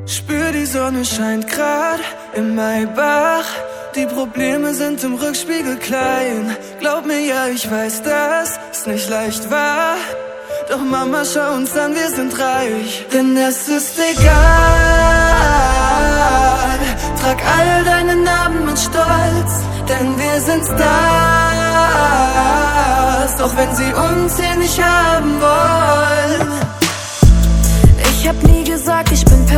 Spür, die Sonne scheint grad im Maybach. Die Probleme sind im Rückspiegel klein. Glaub mir, ja, ich weiß, dass es nicht leicht war. Doch Mama, schau uns an, wir sind reich. Denn es ist egal. Trag all deine Narben mit Stolz, denn wir sind Stars. Auch wenn sie uns hier nicht haben wollen. Ich hab nie gesagt, ich bin